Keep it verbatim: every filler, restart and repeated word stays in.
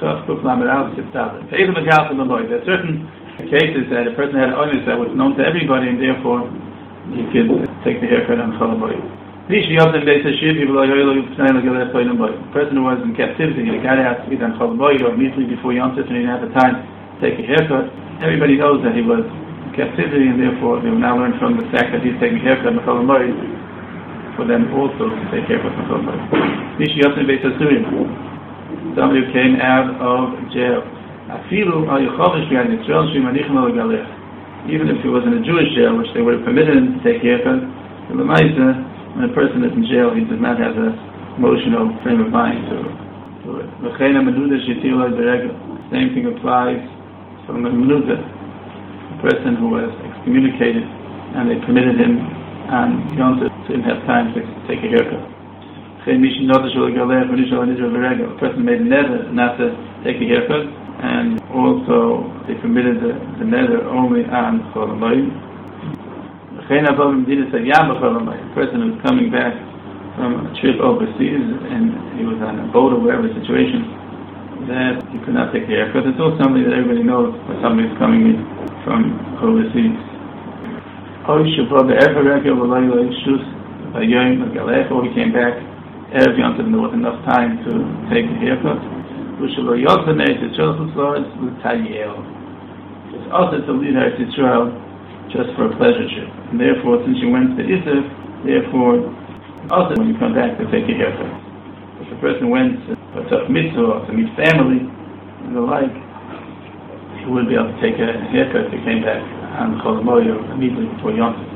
There are certain cases that a person had an illness that was known to everybody, and therefore he could take the haircut on Chol Hamoed. A person who was in captivity, he got out either on Chol Hamoed or immediately before Yom Tov, and he didn't have the time to take a haircut. Everybody knows that he was in captivity, and therefore they will now learn from the fact that he's taking a haircut on Chol Hamoed for them also to take a haircut on Chol Hamoed. Somebody who came out of jail. Even if he was in a Jewish jail, which they would have permitted him to take a haircut, the Lamaisa, when a person is in jail, he does not have an emotional frame of mind to, to it. The same thing applies from a menuda, a person who was excommunicated, and they permitted him and Yom Tov didn't have time to take a haircut. A person made a nether not to take a haircut, and also they permitted the, the nether only on Chol Hamoed. A person who was coming back from a trip overseas and he was on a boat or whatever situation, that he could not take a haircut. It's also something that everybody knows when somebody is coming in from overseas. Or he came back Erev Yom Tov, and there was enough time to take a haircut. It's also to lead her to Israel just for a pleasure trip. And therefore, since you went to Israel, therefore, also when you come back to take a haircut. If a person went to a mitzvah, to meet family, and the like, he would be able to take a haircut if he came back on Chol Hamoed immediately before Yom Tov.